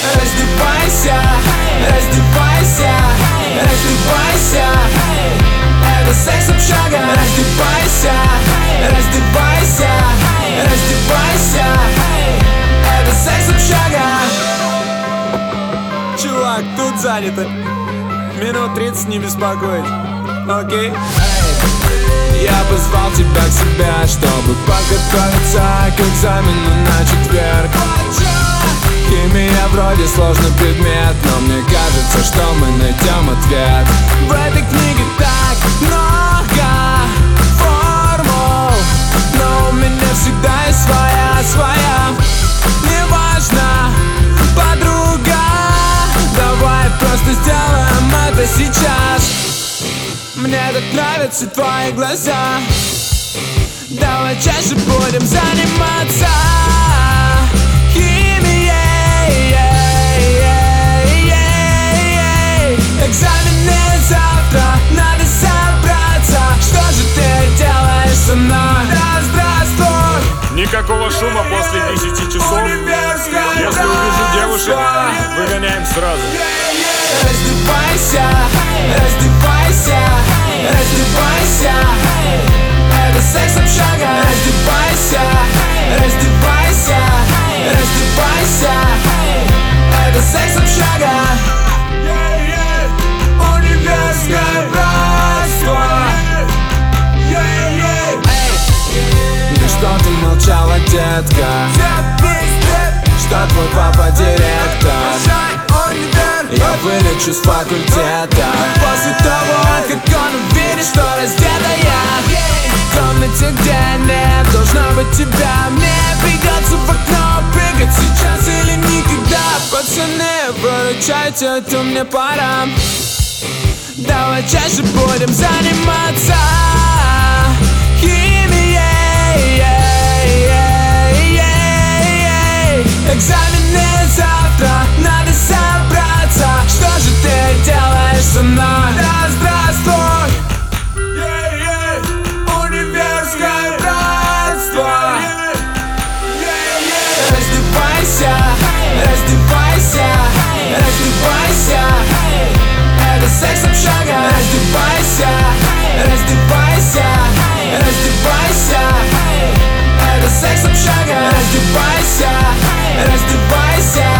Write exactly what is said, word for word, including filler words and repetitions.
Раздевайся, раздевайся, раздевайся. Это секс-общага. Раздевайся, раздевайся, раздевайся. Это секс-общага. Чувак, тут занято. Минут тридцать не беспокоить. Окей? Я позвал тебя к себе, чтобы подготовиться к экзамену на четверг. Химия вроде сложный предмет, но мне кажется, что мы найдем ответ. В этой книге так много формул, но у меня всегда есть своя, своя. Неважно, подруга, давай просто сделаем это сейчас. Мне так нравятся твои глаза. Давай чаще будем заниматься химией. Экзамены завтра, надо собраться. Что же ты делаешь со мной? Да здравствуй. Никакого шума после десяти часов. Если увижу девушек, выгоняем сразу. Раздевайся, раздевайся, раздевайся. Это секс-общага. Раздевайся, раздевайся, раздевайся. Это секс-общага. Универское братство. Да что ты молчала, детка? Что твой папа директор? Я вылечу с факультета после того, как он увидит, что раздета я. В комнате, где нет должно быть тебя. Мне придется в окно прыгать сейчас или никогда. Пацаны, выручайте, это мне пора. Давай чаще будем заниматься химией. Экзамены завтра, надо собраться. Что же ты делаешь со мной? Да здравствуй. Универское братство. Раздевайся, раздевайся, раздевайся. Это секс-общага. Раздевайся, раздевайся, раздевайся. Это секс-общага. Раздевайся, раздевайся.